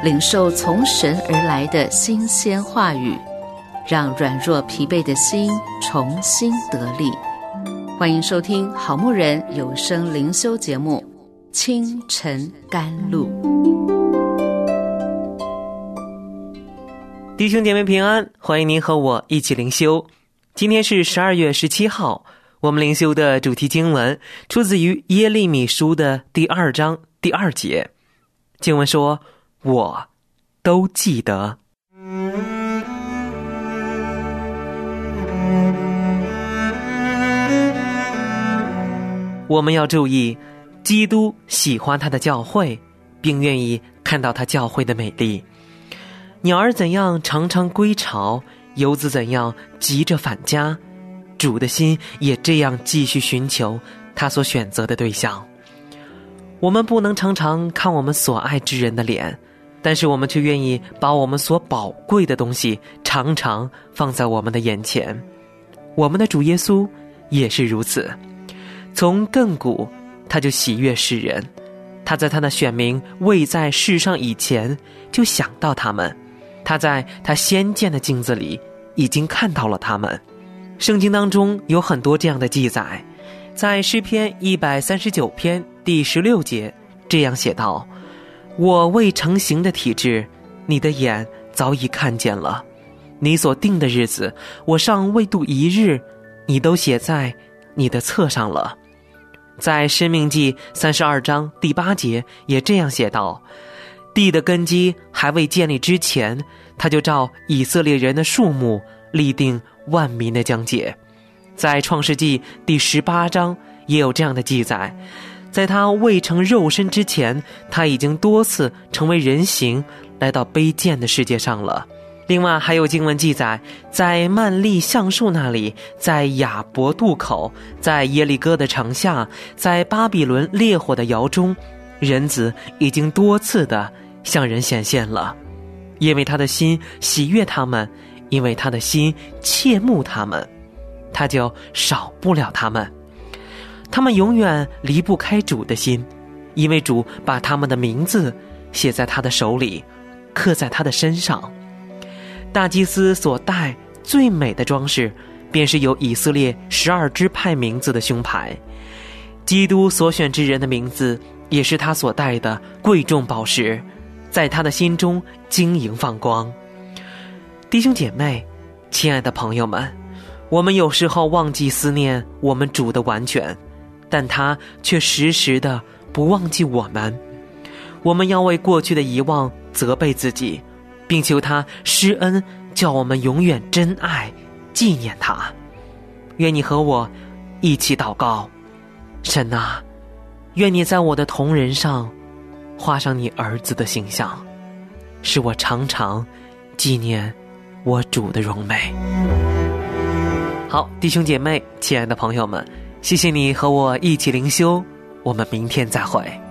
领受从神而来的新鲜话语，让软弱疲惫的心重新得力。欢迎收听好牧人有声灵修节目《清晨甘露》。 弟兄姐妹平安，欢迎您和我一起灵修。今天是12月17号，我们灵修的主题经文出自于耶利米书的第2章第2节。经文说，我都记得。我们要注意，基督喜欢他的教会，并愿意看到他教会的美丽。鸟儿怎样常常归巢，游子怎样急着返家，主的心也这样继续寻求他所选择的对象。我们不能常常看我们所爱之人的脸，但是我们却愿意把我们所宝贵的东西常常放在我们的眼前。我们的主耶稣也是如此，从亘古他就喜悦世人，他在他的选民未在世上以前就想到他们，他在他先见的镜子里已经看到了他们。圣经当中有很多这样的记载，在诗篇139篇第16节这样写道，我未成形的体质，你的眼早已看见了，你所定的日子，我尚未度一日，你都写在你的册上了。在申命记32章第8节也这样写道，地的根基还未建立之前，他就照以色列人的数目立定万民的疆界。在创世纪第18章也有这样的记载，在他未成肉身之前，他已经多次成为人形，来到卑贱的世界上了。另外还有经文记载，在曼利橡树那里，在雅博渡口，在耶利哥的城下，在巴比伦烈火的窑中，人子已经多次的向人显现了。因为他的心喜悦他们，因为他的心切慕他们，他就少不了他们。他们永远离不开主的心，因为主把他们的名字写在他的手里，刻在他的身上。大祭司所戴最美的装饰，便是有以色列12支派名字的胸牌。基督所选之人的名字，也是他所戴的贵重宝石，在他的心中晶莹放光。弟兄姐妹，亲爱的朋友们，我们有时候忘记思念我们主的完全，但他却时时的不忘记我们。我们要为过去的遗忘责备自己，并求他施恩，叫我们永远珍爱纪念他。愿你和我一起祷告，神啊，愿你在我的瞳人上画上你儿子的形象，使我常常纪念我主的荣美。好，弟兄姐妹，亲爱的朋友们，谢谢你和我一起灵修，我们明天再会。